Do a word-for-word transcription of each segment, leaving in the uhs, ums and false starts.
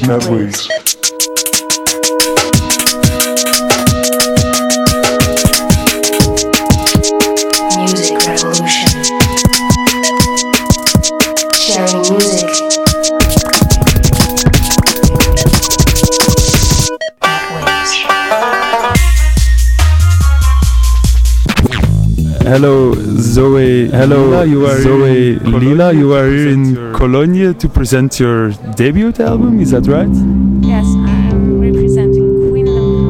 Netwaves. Music revolution. Sharing music. Hello, Zoe. Hello, Lila, you are Zoe. in Cologne Lila, you to are here in present your- Cologne to present your debut album. Is that right? Yes, I'm representing Queendom.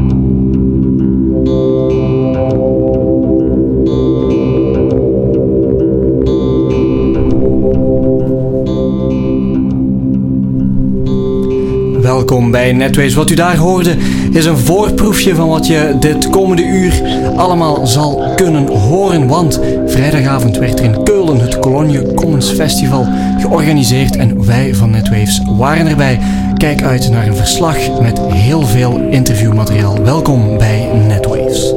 Welkom bij Netwaves. Wat u daar hoorde is een voorproefje van wat je dit komende uur allemaal zal kunnen horen. Want vrijdagavond werd er in Keulen het Cologne Commons Festival georganiseerd en wij van Netwaves waren erbij. Kijk uit naar een verslag met heel veel interviewmateriaal. Welkom bij Netwaves.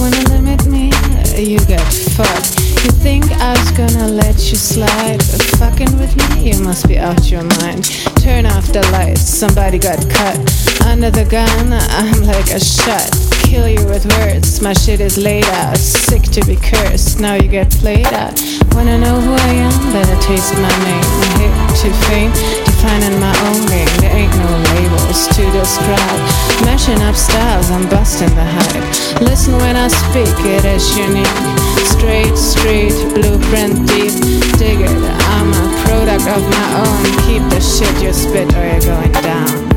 wanna limit me? You get fucked. You think I was gonna let you slide? Fucking with me? You must be out your mind. Turn off the lights, somebody got cut. Under the gun, I'm like a shot. Kill you with words, my shit is laid out. Sick to be cursed, now you get played out. Wanna know who I am? Better taste my name. Hit to fame, defining my own game. There ain't no labels to describe. Mashing up styles, I'm busting the hype. Listen when I speak, it is unique. Straight street, blueprint deep. Dig it, I'm a product of my own. Keep the shit you spit or you're going down.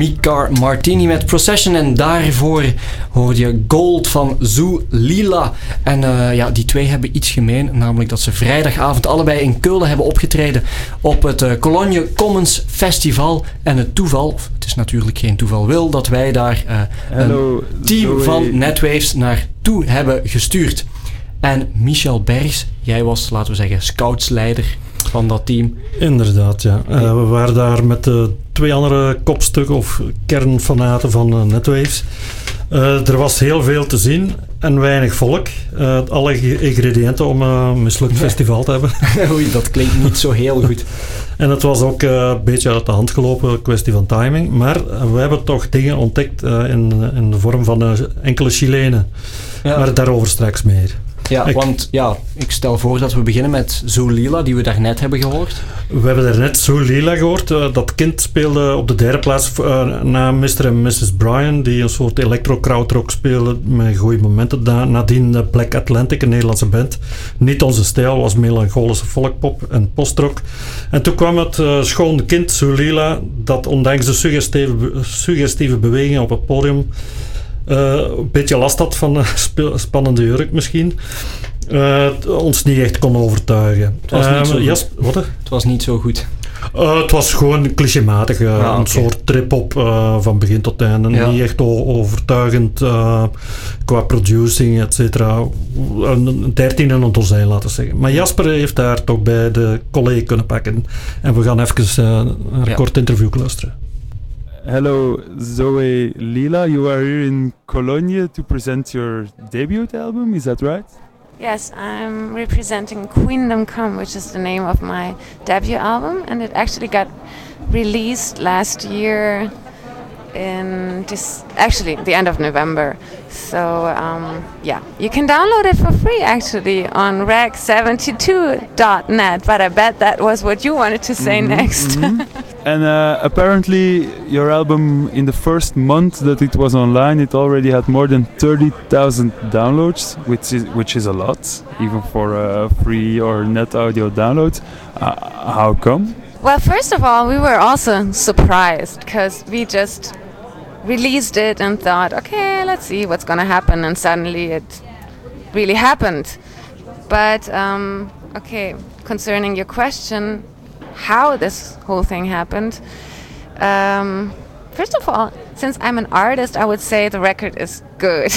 Mikar Martini met Procession. En daarvoor hoorde je Gold van Zoo Lila. En uh, ja, die twee hebben iets gemeen. Namelijk dat ze vrijdagavond allebei in Keulen hebben opgetreden op het uh, Cologne Commons Festival. En het toeval, of het is natuurlijk geen toeval, wil dat wij daar uh, Hello, een team Zoe. van Netwaves naartoe hebben gestuurd. En Michel Bergs, jij was, laten we zeggen, scoutsleider van dat team. Inderdaad, ja. Uh, we waren daar met uh, twee andere kopstukken of kernfanaten van uh, Netwaves. Uh, er was heel veel te zien en weinig volk. Uh, alle ingrediënten om uh, een mislukt festival te hebben. Oei, dat klinkt niet zo heel goed. En het was ook uh, een beetje uit de hand gelopen, kwestie van timing. Maar uh, we hebben toch dingen ontdekt uh, in, in de vorm van uh, enkele Chilenen. Ja. Maar daarover straks meer. Ja, ik, want ja, ik stel voor dat we beginnen met Zoo Lila, die we daarnet hebben gehoord. We hebben daarnet Zoo Lila gehoord. Uh, dat kind speelde op de derde plaats uh, na mister en missus Bryan, die een soort electro-krautrock speelde met goede momenten. Da- nadien uh, Black Atlantic, een Nederlandse band. Niet onze stijl, was melancholische folkpop en postrock. En toen kwam het uh, schone kind Zoo Lila, dat ondanks de suggestieve, suggestieve bewegingen op het podium Uh, een beetje last had van een sp- spannende jurk misschien. Uh, ons niet echt kon overtuigen. Het was, uh, niet, zo yes, wat, het was niet zo goed. Uh, het was gewoon clichématig. Uh, ah, een okay. soort trip-hop uh, van begin tot einde. Ja. Niet echt o- overtuigend uh, qua producing, et cetera. Een dertien en een dozijn, laten we zeggen. Maar Jasper heeft daar toch bij de collega kunnen pakken. En we gaan even uh, een ja. kort interview luisteren. Hello, Zoe Lila. You are here in Cologne to present your debut album, is that right? Yes, I'm representing Queendom Come, which is the name of my debut album, and it actually got released last year in this, actually the end of November. So um, yeah, you can download it for free actually on reg seventy-two dot net, but I bet that was what you wanted to say mm-hmm, next. Mm-hmm. And uh, apparently your album, in the first month that it was online, it already had more than thirty thousand downloads, which is which is a lot, even for a free or net audio download. Uh, how come? Well, first of all, we were also surprised because we just released it and thought, okay, let's see what's gonna happen, and suddenly it really happened. But um, okay, concerning your question, how this whole thing happened, um, first of all, since I'm an artist, I would say the record is good.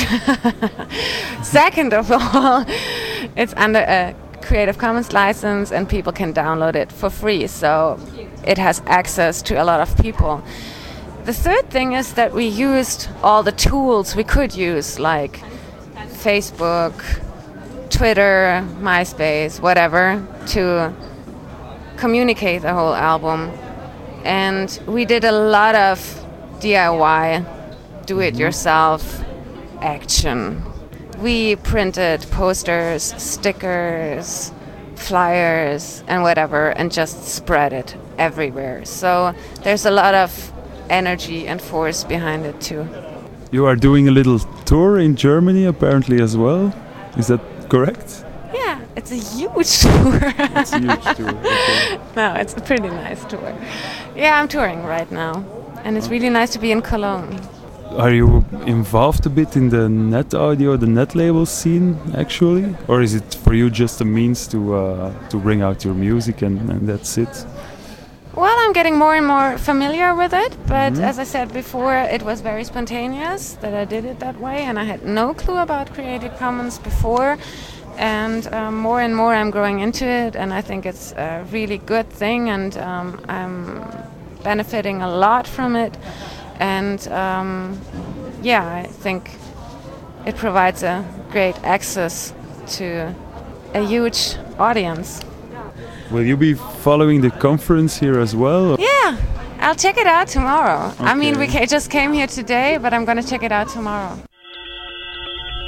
Second of all, it's under a Creative Commons license and people can download it for free, so it has access to a lot of people. The third thing is that we used all the tools we could use, like Facebook, Twitter, MySpace, whatever, to communicate the whole album. And we did a lot of D I Y, do-it-yourself action. We printed posters, stickers, flyers, and whatever, and just spread it everywhere. So there's a lot of energy and force behind it too. You are doing a little tour in Germany apparently as well. Is that correct? Yeah, it's a huge tour. It's a huge tour. Okay. No, it's a pretty nice tour. Yeah, I'm touring right now, and it's really nice to be in Cologne. Are you involved a bit in the net audio, the net label scene actually? Or is it for you just a means to uh, to bring out your music and, and that's it? Well, I'm getting more and more familiar with it, but mm-hmm. as I said before, it was very spontaneous that I did it that way, and I had no clue about Creative Commons before, and um, more and more I'm growing into it, and I think it's a really good thing, and um, I'm benefiting a lot from it, and um, yeah, I think it provides a great access to a huge audience. Will you be following the conference here as well? Yeah, I'll check it out tomorrow. Okay. I mean, we ca- just came here today, but I'm going to check it out tomorrow.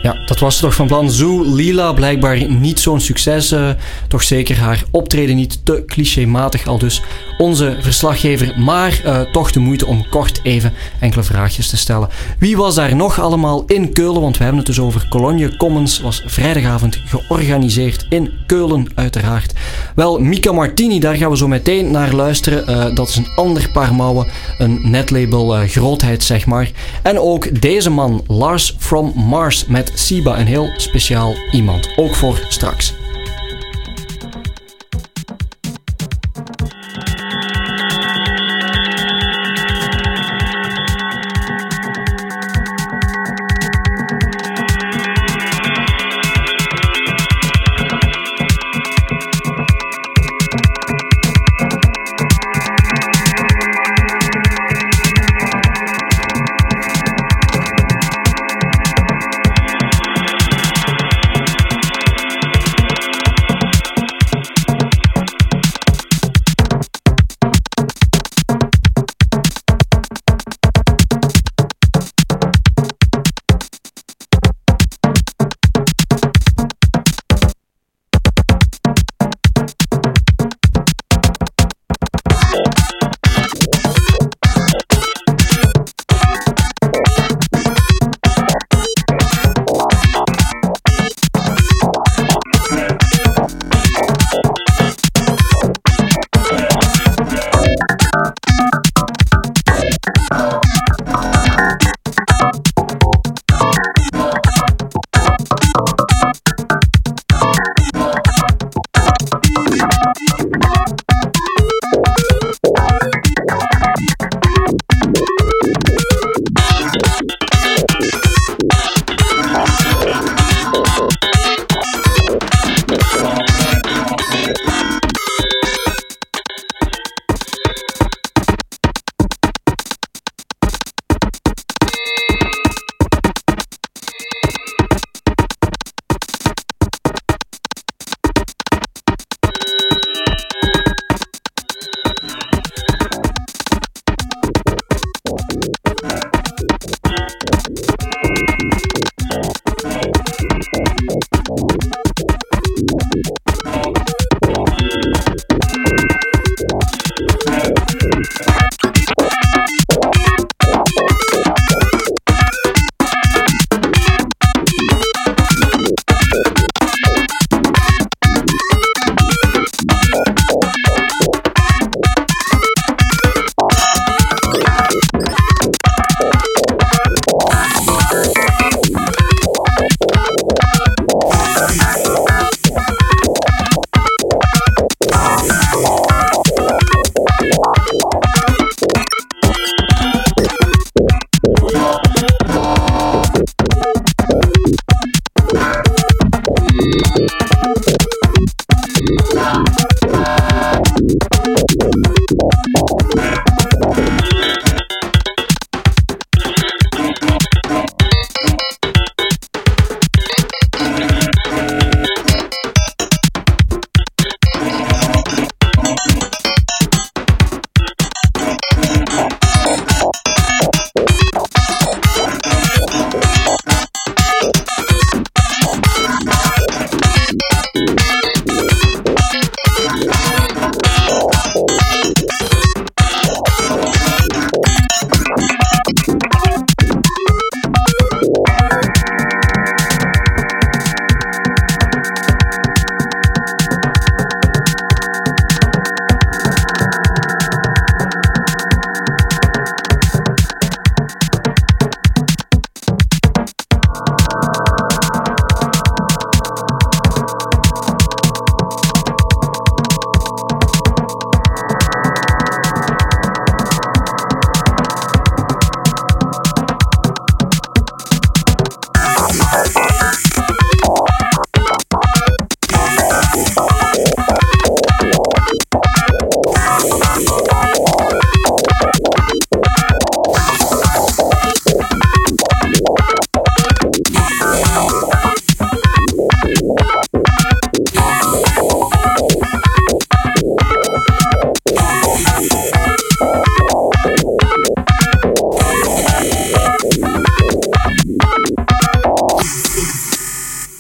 Ja, dat was toch van plan. Zoo, Lila, blijkbaar niet zo'n succes. Uh, toch zeker haar optreden niet te clichématig, al dus onze verslaggever. Maar uh, toch de moeite om kort even enkele vraagjes te stellen. Wie was daar nog allemaal in Keulen? Want we hebben het dus over Cologne Commons. Was vrijdagavond georganiseerd in Keulen, uiteraard. Wel, Mika Martini, daar gaan we zo meteen naar luisteren. Uh, dat is een ander paar mouwen. Een netlabel uh, grootheid, zeg maar. En ook deze man, Lars from Mars, met Siba, een heel speciaal iemand. Ook voor straks.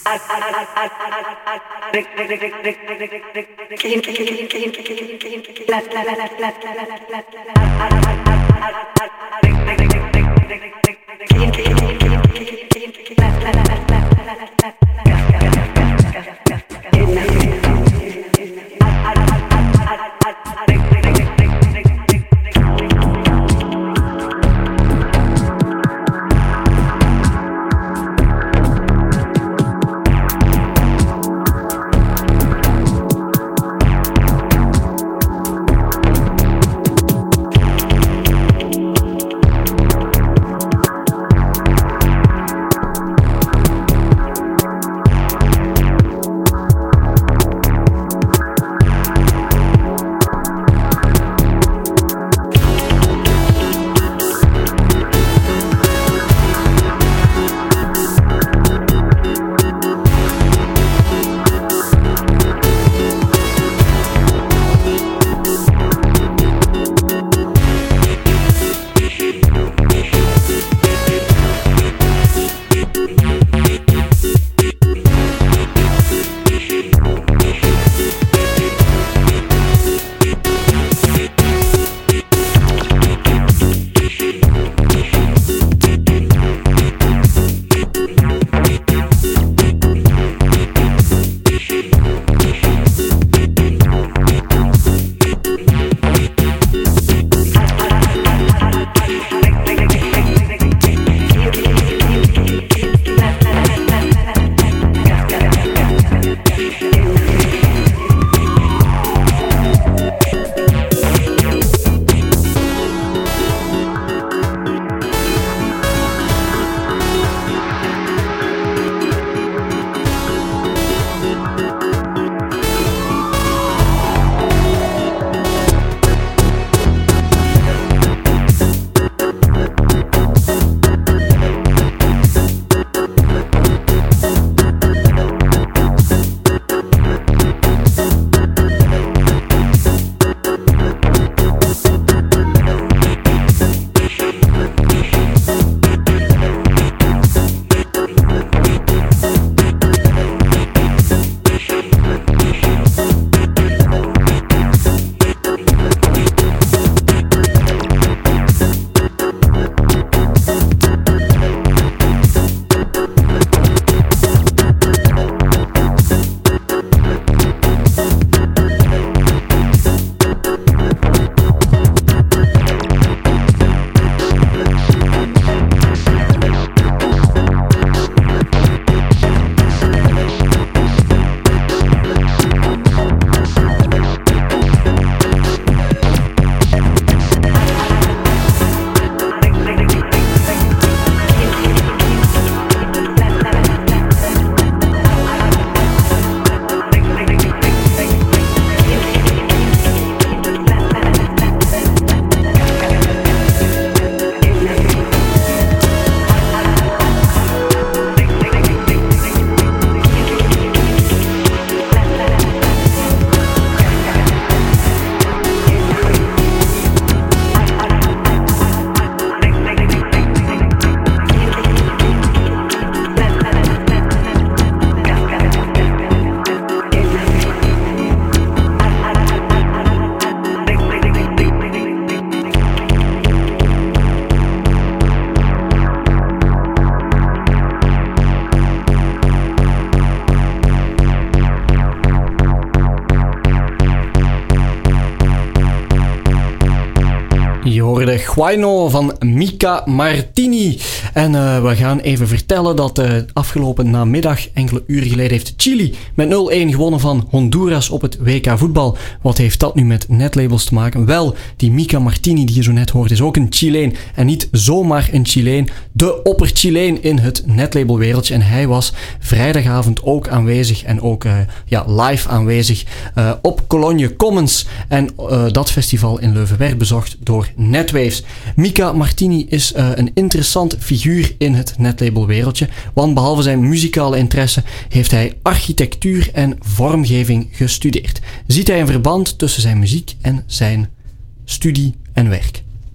Je hoorde Guayno van Mika Martini. En uh, we gaan even vertellen dat uh, afgelopen namiddag, enkele uren geleden, heeft Chili met nul een gewonnen van Honduras op het W K voetbal. Wat heeft dat nu met netlabels te maken? Wel, die Mika Martini die je zo net hoort is ook een Chileen. En niet zomaar een Chileen, de opper-Chileen in het netlabelwereldje. En hij was vrijdagavond ook aanwezig en ook uh, ja, live aanwezig uh, op Cologne Commons. En uh, dat festival in Leuven werd bezocht door Netwaves. Mika Martini is uh, een interessant figuur in het netlabelwereldje, want behalve zijn muzikale interesse heeft hij architectuur en vormgeving gestudeerd. Ziet hij een verband tussen zijn muziek en zijn studie en werk?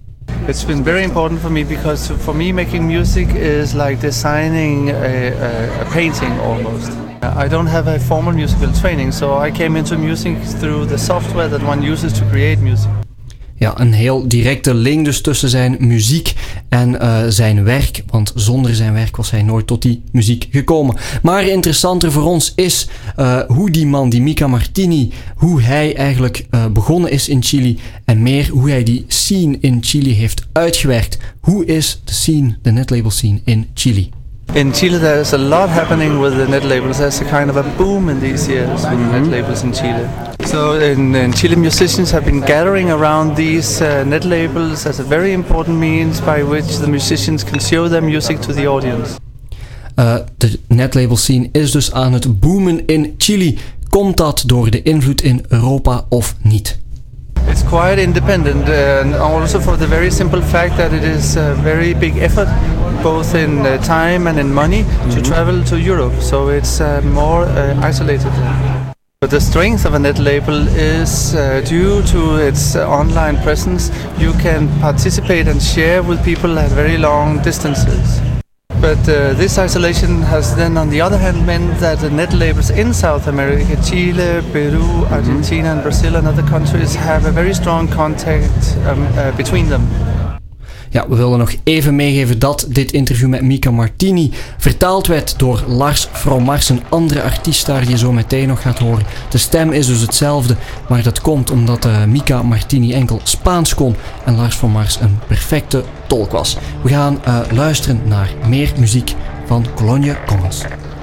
It's been very important for me because for me making music is like designing a, a, a painting almost. I don't have a formal musical training, so I came into music through the software that one uses to create music. Ja, een heel directe link dus tussen zijn muziek en uh, zijn werk, want zonder zijn werk was hij nooit tot die muziek gekomen. Maar interessanter voor ons is uh, hoe die man, die Mika Martini, hoe hij eigenlijk uh, begonnen is in Chili en meer hoe hij die scene in Chili heeft uitgewerkt. Hoe is de scene, de netlabel scene in Chili? In Chile there's a lot happening with the net labels. There's a kind of a boom in these years with mm-hmm. net labels in Chile. So in, in Chile musicians have been gathering around these uh, net labels as a very important means by which the musicians can show their music to the audience. Uh, de netlabel scene is dus aan het boomen in Chili. Komt dat door de invloed in Europa of niet? It's quite independent uh, and also for the very simple fact that it is a very big effort both in uh, time and in money mm-hmm. to travel to Europe, so it's uh, more uh, isolated. But the strength of a net label is uh, due to its uh, online presence. You can participate and share with people at very long distances. But uh, this isolation has then on the other hand meant that the net labels in South America, Chile, Peru, Argentina and Brazil and other countries have a very strong contact um, uh, between them. Ja, we wilden nog even meegeven dat dit interview met Mika Martini vertaald werd door Lars Fromars, een andere artiest daar die je zo meteen nog gaat horen. De stem is dus hetzelfde, maar dat komt omdat uh, Mika Martini enkel Spaans kon en Lars Fromars een perfecte tolk was. We gaan uh, luisteren naar meer muziek van Colonia Commons.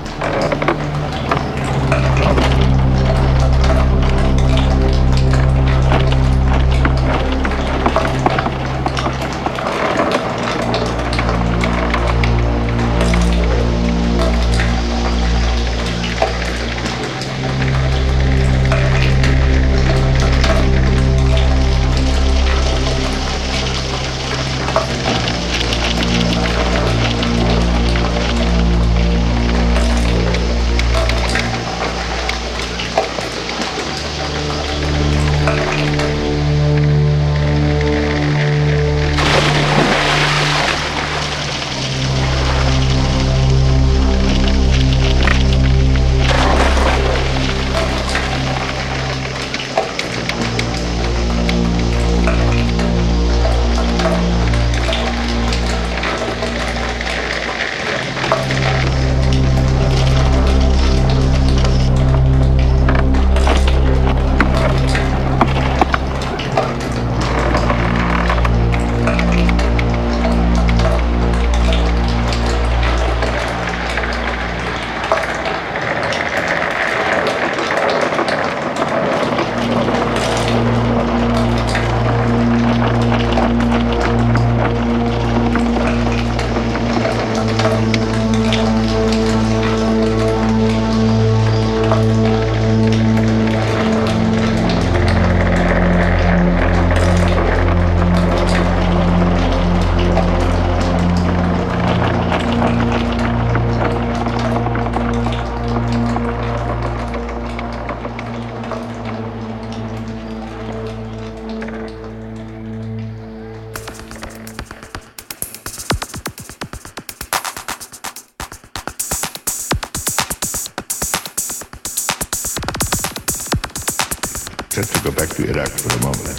Just to go back to Iraq for a moment.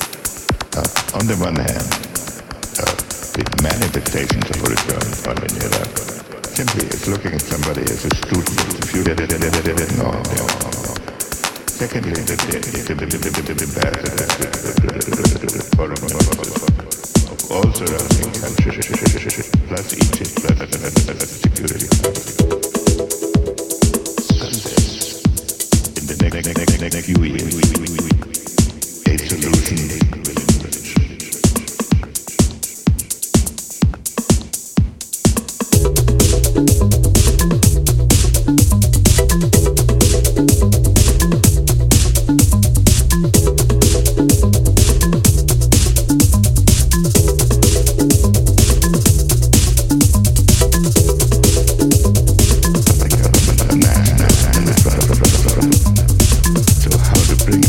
Uh, on the one hand, uh, the manifestations of return in Iraq simply is looking at somebody as a student. If you did it, did it, did it, no, no, no. Secondly, the bad foreign of all surrounding countries, plus Egypt, plus security. In the next few years, a solution will emerge. So how to bring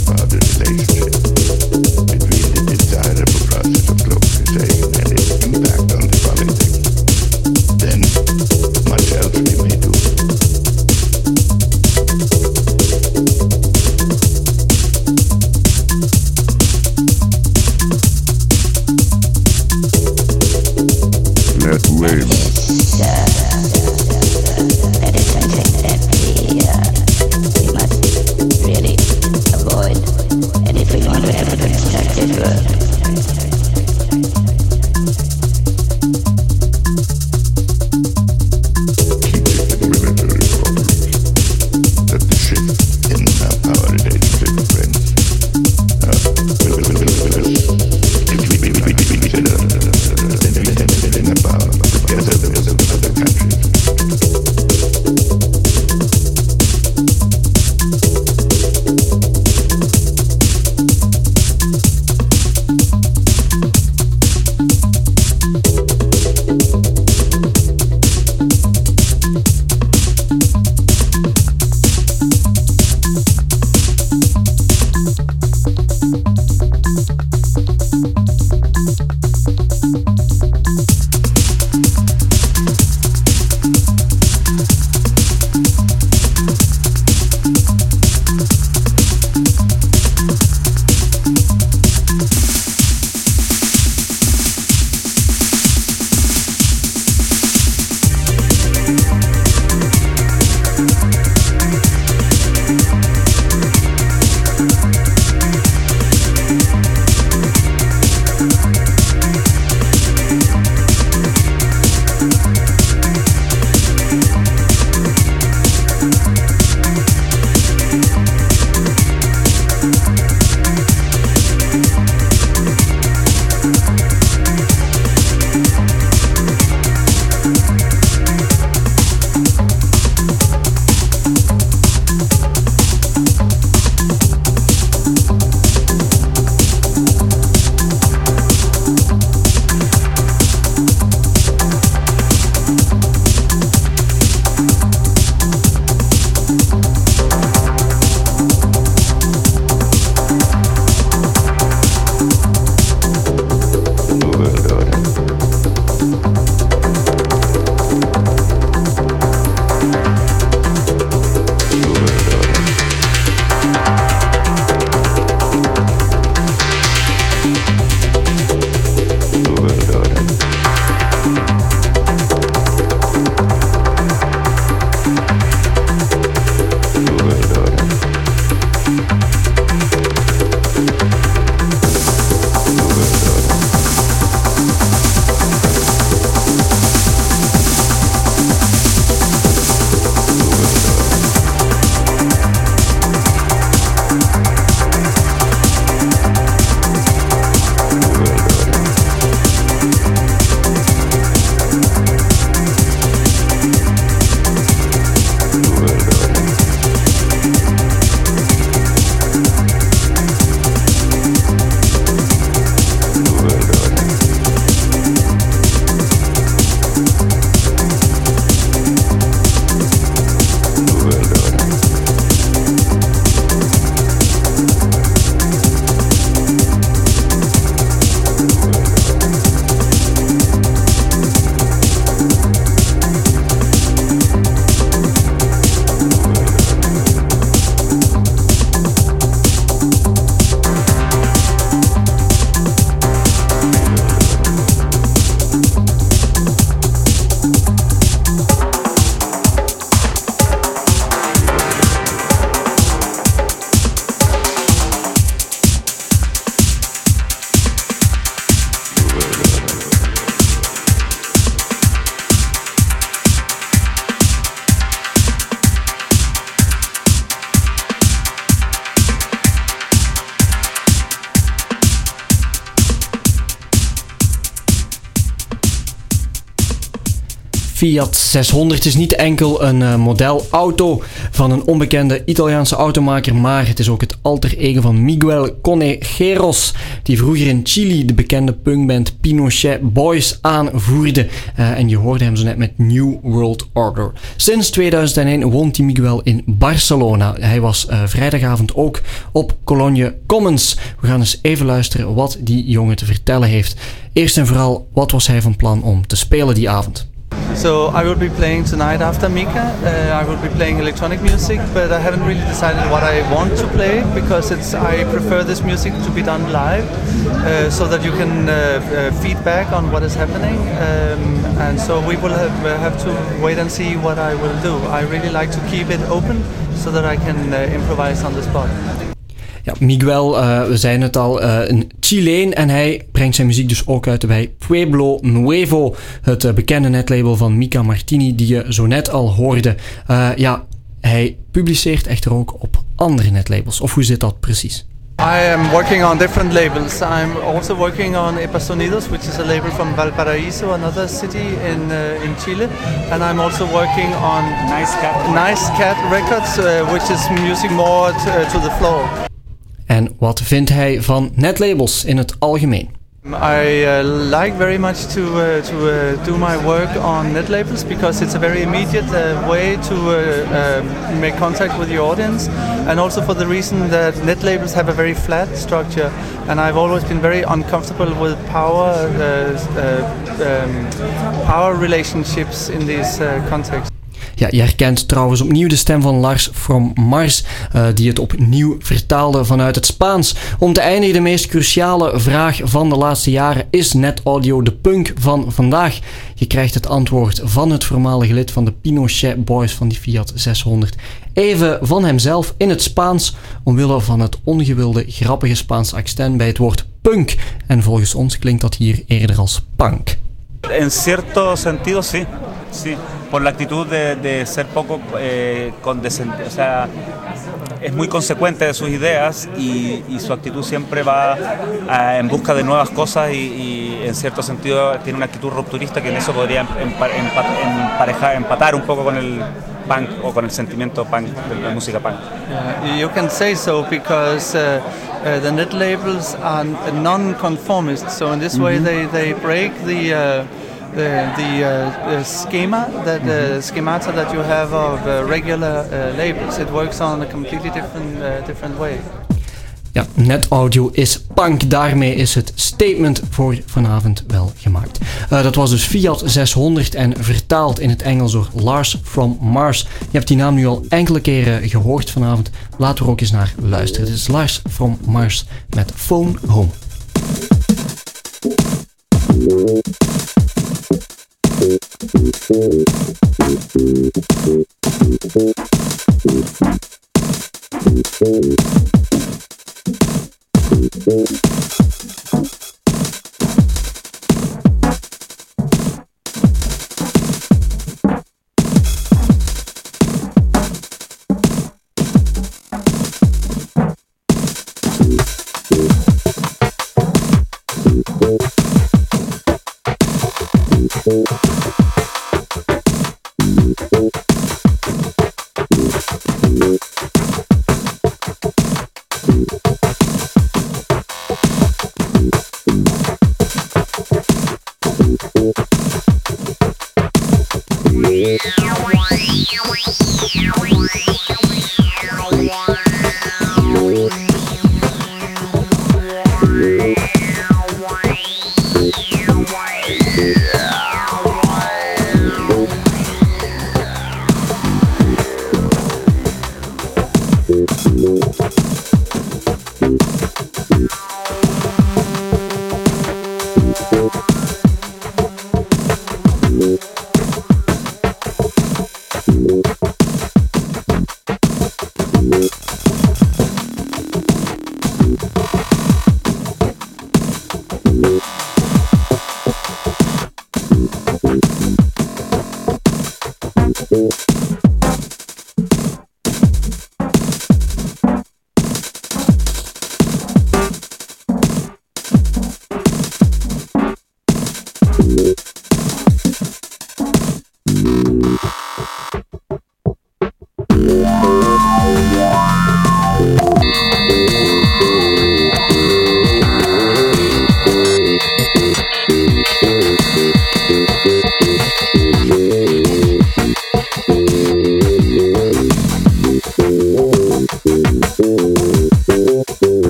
Fiat zeshonderd is niet enkel een uh, model auto van een onbekende Italiaanse automaker, maar het is ook het alter ego van Miguel Conejeros, die vroeger in Chili de bekende punkband Pinochet Boys aanvoerde. Uh, en je hoorde hem zo net met New World Order. Sinds tweeduizend één woont die Miguel in Barcelona. Hij was uh, vrijdagavond ook op Cologne Commons. We gaan eens even luisteren wat die jongen te vertellen heeft. Eerst en vooral, wat was hij van plan om te spelen die avond? So I will be playing tonight after Mika. Uh, I will be playing electronic music, but I haven't really decided what I want to play because it's I prefer this music to be done live, uh, so that you can uh, uh, feedback on what is happening. Um, and so we will have, uh, have to wait and see what I will do. I really like to keep it open so that I can uh, improvise on the spot. Ja, Miguel, uh, we zeiden het al, uh, een Chileen en hij brengt zijn muziek dus ook uit bij Pueblo Nuevo, het uh, bekende netlabel van Mika Martini die je zo net al hoorde. Uh, ja, hij publiceert echter ook op andere netlabels, of hoe zit dat precies? I am working on different labels. I'm also working on Epasonidos, which is a label from Valparaíso, another city in uh, in Chile, and I'm also working on Nice Cat, nice Cat Records, uh, which is music more t- uh, to the floor. En wat vindt hij van netlabels in het algemeen? I uh, like very much to uh, to uh, do my work on net labels because it's a very immediate uh, way to uh, uh, make contact with the audience, and also for the reason that net labels have a very flat structure, and I've always been very uncomfortable with power uh, uh, um, power relationships in these uh, contexts. Ja, je herkent trouwens opnieuw de stem van Lars from Mars, uh, die het opnieuw vertaalde vanuit het Spaans. Om te eindigen, de meest cruciale vraag van de laatste jaren: is Net Audio de punk van vandaag? Je krijgt het antwoord van het voormalige lid van de Pinochet Boys van die Fiat zeshonderd. Even van hemzelf in het Spaans, omwille van het ongewilde grappige Spaanse accent bij het woord punk. En volgens ons klinkt dat hier eerder als punk. En cierto sentido sí, sí, por la actitud de, de ser poco eh, condescendiente, o sea, es muy consecuente de sus ideas y, y su actitud siempre va a, en busca de nuevas cosas y, y en cierto sentido tiene una actitud rupturista que en eso podría empa, empa, emparejar, empatar un poco con el punk o con el sentimiento punk de la música punk. Yeah, you can say so because uh, uh, the net labels are non-conformist, so in this mm-hmm. way they, they break the uh, the, the, uh, the schema, that the mm-hmm. schemata that you have of uh, regular uh, labels. It works on a completely different uh, different way. Ja, Net Audio is punk. Daarmee is het statement voor vanavond wel gemaakt. Uh, dat was dus Fiat zeshonderd en vertaald in het Engels door Lars from Mars. Je hebt die naam nu al enkele keren gehoord vanavond. Laten we er ook eens naar luisteren. Dit is Lars from Mars met Phone Home.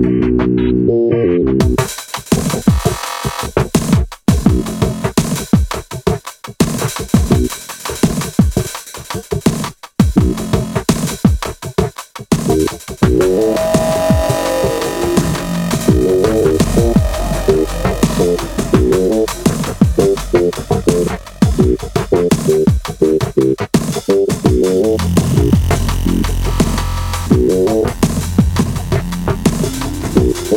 We'll be right back.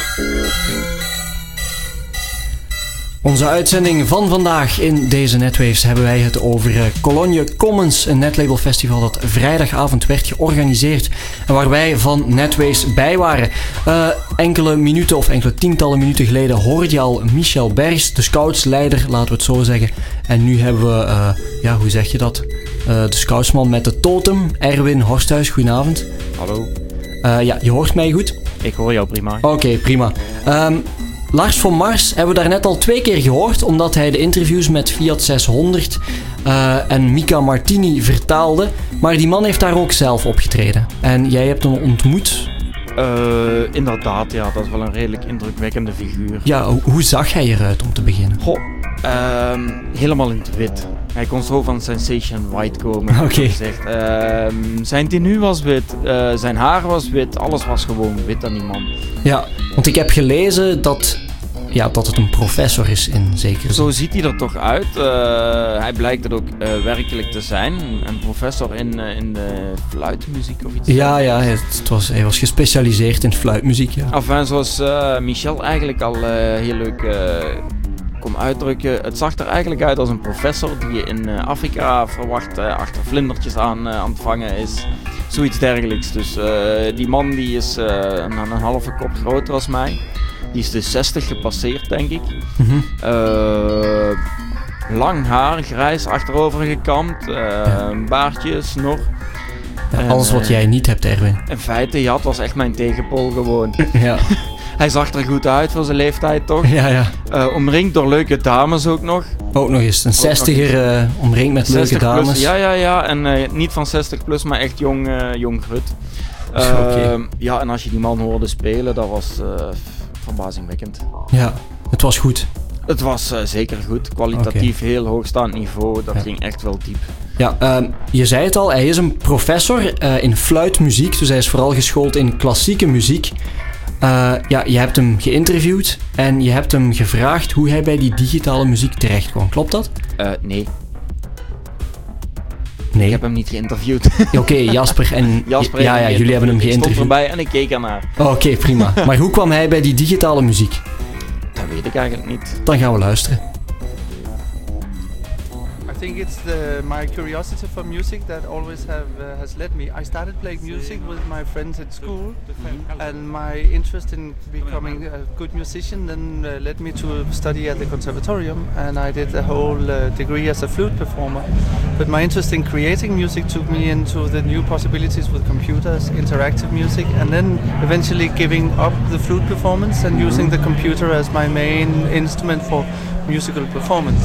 Onze uitzending van vandaag in deze Netwaves hebben wij het over uh, Cologne Commons, een netlabelfestival dat vrijdagavond werd georganiseerd en waar wij van Netwaves bij waren. Uh, enkele minuten of enkele tientallen minuten geleden hoorde je al Michel Bergs, de scoutsleider, laten we het zo zeggen. En nu hebben we, uh, ja, hoe zeg je dat? Uh, de scoutsman met de totem, Erwin Horsthuis, goedenavond. Hallo. Uh, ja, je hoort mij goed? Ik hoor jou prima. Oké, okay, prima. Um, Lars van Mars hebben we daarnet al twee keer gehoord, omdat hij de interviews met Fiat zeshonderd uh, en Mika Martini vertaalde. Maar die man heeft daar ook zelf opgetreden. En jij hebt hem ontmoet. Uh, inderdaad, ja, dat is wel een redelijk indrukwekkende figuur. Ja, ho- hoe zag hij eruit om te beginnen? Goh, uh, helemaal in het wit. Hij kon zo van Sensation White komen. Oké. Okay. Uh, zijn tenue was wit, uh, zijn haar was wit, alles was gewoon wit aan die man. Ja, want ik heb gelezen dat, ja, dat het een professor is in zekere zin. Zo ziet hij er toch uit. Uh, hij blijkt het ook uh, werkelijk te zijn. Een professor in, uh, in de fluitmuziek of iets. Ja, ja, het was, hij was gespecialiseerd in fluitmuziek. Ja. Enfin, zoals uh, Michel eigenlijk al uh, heel leuk uh, kon uitdrukken. Het zag er eigenlijk uit als een professor die je in uh, Afrika verwacht uh, achter vlindertjes aan, uh, aan het vangen is. Zoiets dergelijks. Dus uh, die man die is uh, een, een halve kop groter als mij. Die is de zestig gepasseerd, denk ik. Mm-hmm. Uh, lang haar, grijs, achterover gekamd. Uh, ja. Een baardje, snor. Ja, en, alles wat uh, jij niet hebt, Erwin. In feite, ja, het was echt mijn tegenpool gewoon. Ja. Hij zag er goed uit voor zijn leeftijd, toch? Ja, ja. Uh, omringd door leuke dames ook nog. Ook nog eens. Een zestiger uh, omringd met leuke dames. Plus, ja, ja, ja. En uh, niet van zestig plus, maar echt jong, uh, jong grut. Uh, okay. Ja, en als je die man hoorde spelen, dat was uh, verbazingwekkend. Ja, het was goed. Het was uh, zeker goed. Kwalitatief okay. Heel hoogstaand niveau. Dat ja. ging echt wel diep. Ja, uh, je zei het al. Hij is een professor uh, in fluitmuziek. Dus hij is vooral geschoold in klassieke muziek. Uh, ja, je hebt hem geïnterviewd en je hebt hem gevraagd hoe hij bij die digitale muziek terecht kwam. Klopt dat? Uh, nee. Nee. Ik heb hem niet geïnterviewd. Oké, okay, Jasper en... Jasper ja, ja, jullie hebben hem geïnterviewd. Ik stond erbij en ik keek ernaar. Oké, okay, prima. Maar hoe kwam hij bij die digitale muziek? Dat weet ik eigenlijk niet. Dan gaan we luisteren. I think it's the, my curiosity for music that always have uh, has led me. I started playing music with my friends at school, and my interest in becoming a good musician then uh, led me to study at the conservatorium, and I did a whole uh, degree as a flute performer. But my interest in creating music took me into the new possibilities with computers, interactive music, and then eventually giving up the flute performance and using the computer as my main instrument for musical performance.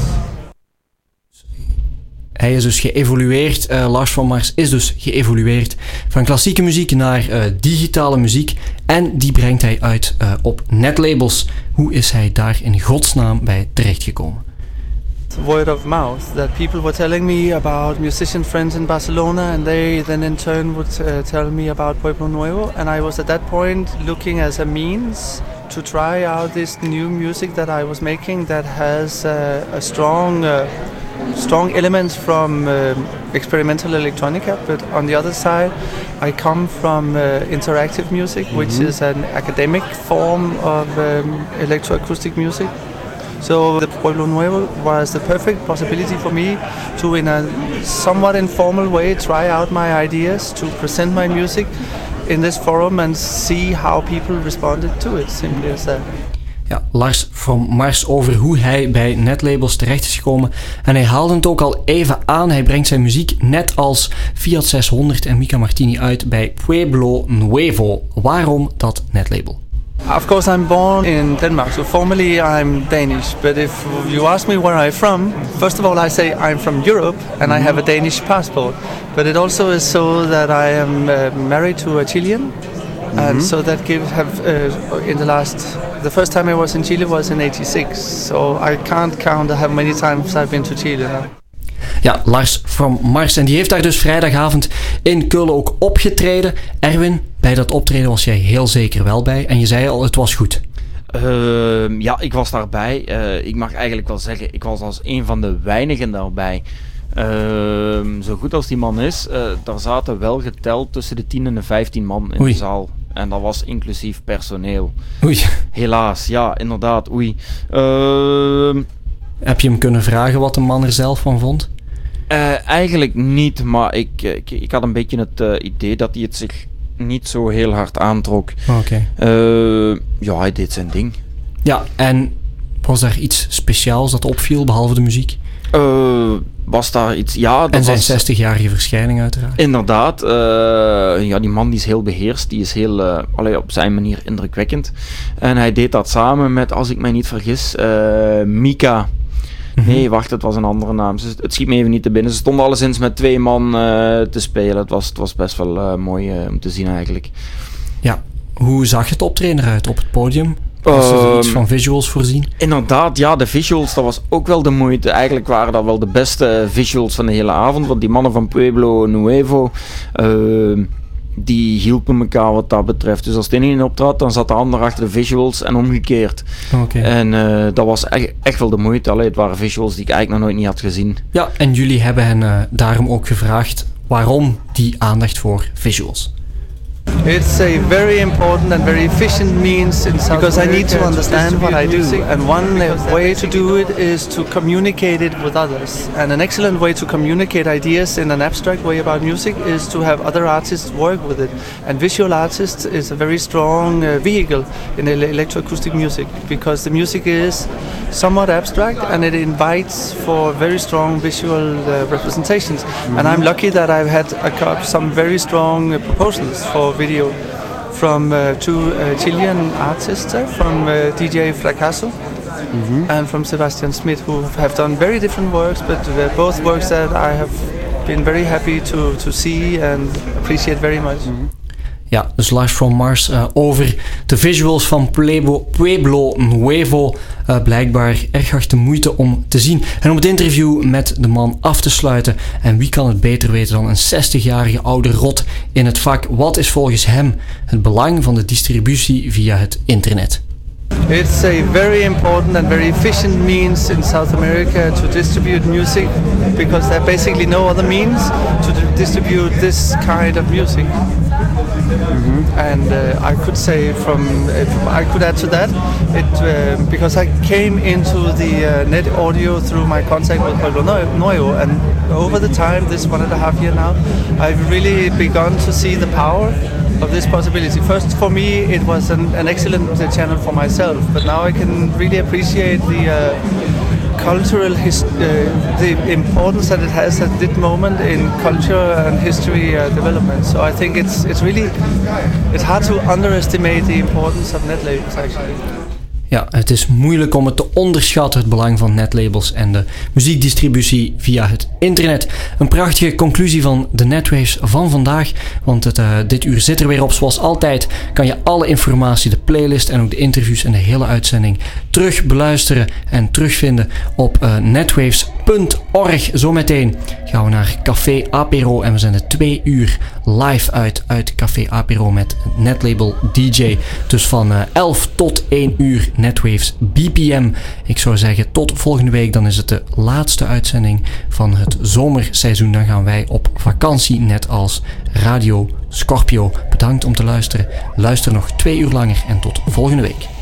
Hij is dus geëvolueerd, uh, Lars van Mars is dus geëvolueerd van klassieke muziek naar uh, digitale muziek en die brengt hij uit uh, op netlabels. Hoe is hij daar in godsnaam bij terechtgekomen? Word of mouth, that people were telling me about musician friends in Barcelona, and they then in turn would uh, tell me about Pueblo Nuevo, and I was at that point looking as a means to try out this new music that I was making that has uh, a strong uh, strong elements from uh, experimental electronica, but on the other side I come from uh, interactive music, mm-hmm. which is an academic form of um, electroacoustic music. So the Pueblo Nuevo was the perfect possibility for me to, in a somewhat informal way, try out my ideas, to present my music in this forum and see how people responded to it, simply as that. Ja, Lars van Mars over hoe hij bij netlabels terecht is gekomen. En hij haalde het ook al even aan. Hij brengt zijn muziek net als Fiat zeshonderd en Mika Martini uit bij Pueblo Nuevo. Waarom dat netlabel? Of course I'm born in Denmark, so formally I'm Danish. But if you ask me where I'm from, first of all I say I'm from Europe and I have a Danish passport. But it also is so that I am uh, married to a Chilean. Mm-hmm. And so that gives have uh, in the last the first time I was in Chile was in eighty-six, so I can't count how many times I've been to Chile now. Ja, Lars van Mars. En die heeft daar dus vrijdagavond in Keulen ook opgetreden. Erwin, bij dat optreden was jij heel zeker wel bij. En je zei al, het was goed. Uh, ja, ik was daarbij. Uh, ik mag eigenlijk wel zeggen, ik was als een van de weinigen daarbij. Uh, zo goed als die man is, uh, daar zaten wel geteld tussen de tien en de vijftien man in Oei. de zaal. En dat was inclusief personeel. Oei. Helaas, ja, inderdaad, oei. Uh, Heb je hem kunnen vragen wat de man er zelf van vond? Uh, eigenlijk niet, maar ik, ik, ik had een beetje het uh, idee dat hij het zich niet zo heel hard aantrok. Oké. Okay. Uh, ja, hij deed zijn ding. Ja, en was daar iets speciaals dat opviel, behalve de muziek? Uh, was daar iets... Ja, dat en zijn was, zestigjarige verschijning uiteraard. Inderdaad. Uh, ja, die man die is heel beheerst. Die is heel, uh, allee, op zijn manier indrukwekkend. En hij deed dat samen met, als ik mij niet vergis, uh, Mika. Mm-hmm. Nee, wacht, het was een andere naam. Het schiet me even niet te binnen. Ze stonden alleszins met twee man uh, te spelen. Het was, het was best wel uh, mooi uh, om te zien eigenlijk. Ja, hoe zag het optreden eruit op het podium? Was er iets van visuals voorzien? Inderdaad, ja, de visuals, dat was ook wel de moeite. Eigenlijk waren dat wel de beste visuals van de hele avond. Want die mannen van Pueblo Nuevo, uh, die hielpen elkaar wat dat betreft. Dus als de ene optrad, dan zat de ander achter de visuals en omgekeerd. Okay. En uh, dat was echt, echt wel de moeite. Allee, het waren visuals die ik eigenlijk nog nooit niet had gezien. Ja, en jullie hebben hen uh, daarom ook gevraagd waarom die aandacht voor visuals. It's a very important and very efficient means in South because America I need to understand to what I do, and one way to do it is to communicate it with others. And an excellent way to communicate ideas in an abstract way about music is to have other artists work with it. And visual artists is a very strong uh, vehicle in electroacoustic music because the music is somewhat abstract and it invites for very strong visual uh, representations. Mm-hmm. And I'm lucky that I've had a, some very strong uh, proposals for video from uh, two uh, Chilean artists, uh, from uh, D J Fracaso mm-hmm. and from Sebastian Smith, who have done very different works, but uh, both works that I have been very happy to, to see and appreciate very much. Mm-hmm. Ja, dus Live from Mars uh, over de visuals van Pueblo, Pueblo Nuevo. Uh, blijkbaar erg hard de moeite om te zien. En om het interview met de man af te sluiten. En wie kan het beter weten dan een zestigjarige oude rot in het vak? Wat is volgens hem het belang van de distributie via het internet? It's a very important and very efficient means in South America to distribute music because there are basically no other means to distribute this kind of music. Mm-hmm. And uh, I could say from, if I could add to that, it uh, because I came into the uh, net audio through my contact with Pueblo Nuevo, and over the time, this one and a half year now, I've really begun to see the power of this possibility. First, for me, it was an, an excellent uh, channel for myself, but now I can really appreciate the uh, cultural his, uh, the importance that it has at this moment in culture and history uh, development. So I think it's it's really it's hard to underestimate the importance of net labels actually. Ja, het is moeilijk om het te onderschatten, het belang van netlabels en de muziekdistributie via het internet. Een prachtige conclusie van de Netwaves van vandaag, want het, uh, dit uur zit er weer op. Zoals altijd kan je alle informatie, de playlist en ook de interviews en de hele uitzending terug beluisteren en terugvinden op uh, netwaves punt org. Zometeen gaan we naar Café Apero en we zenden twee uur live uit uit Café Apero met netlabel D J. Dus van uh, elf tot één uur Netwaves B P M. Ik zou zeggen tot volgende week, dan is het de laatste uitzending van het zomerseizoen. Dan gaan wij op vakantie, net als Radio Scorpio. Bedankt om te luisteren. Luister nog twee uur langer en tot volgende week.